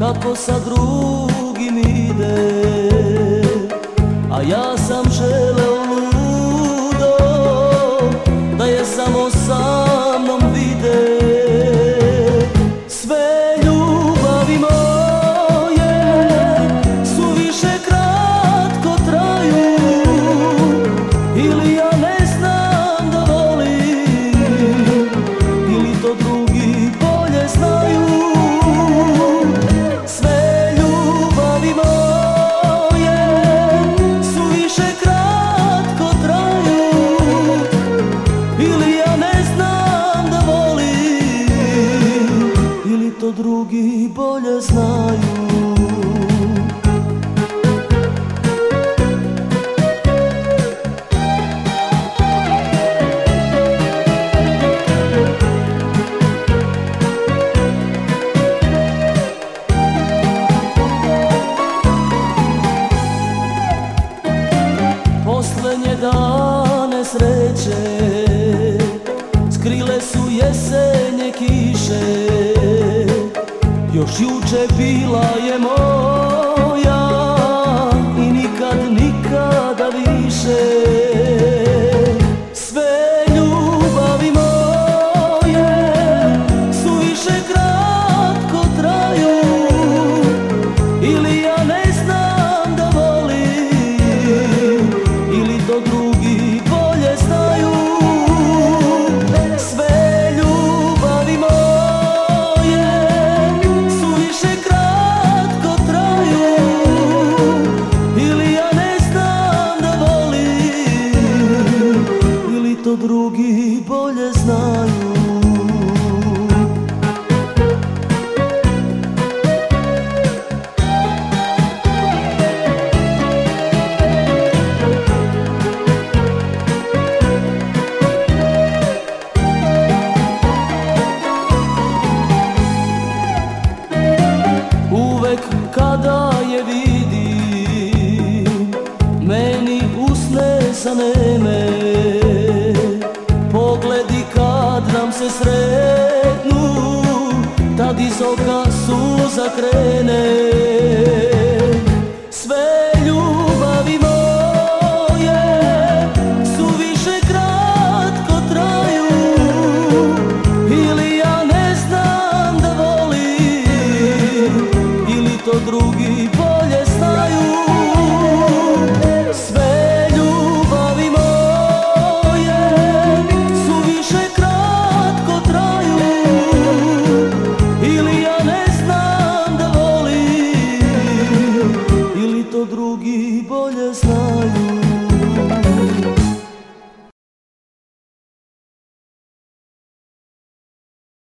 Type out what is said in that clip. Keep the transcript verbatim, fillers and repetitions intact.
kako sa drugim ide, a ja sam želeo ludo da je samo sa mnom vide. Sve ljubavi moje suviše kratko traju, ili ja ne znam da volim, ili to drugi bolje znaju. Sve ljubavi moje suviše kratko traju, ili ja ne znam da volim, ili to drugi bolje znaju. Poslednje dane sreće skrile su jesenje kiše, još juče bila je moja i nikad, nikada više. Sve ljubavi moje suviše kratko traju, ili ja ne znam da volim, ili to drugi bolje znaju. Sve ljubavi moje suviše kratko traju, ili ja ne znam da volim, ili to drugi bolje znaju. Uvek kada je vidim, meni usne zaneme, pogledi kad nam se sretnu, tad iz oka suza krene. Sve ljubavi moje suviše kratko traju, ili ja ne znam da volim, ili to drugi bolje znaju. Sve ljubavi moje suviše kratko traju, ili ja ne znam da volim, ili to drugi bolje znaju.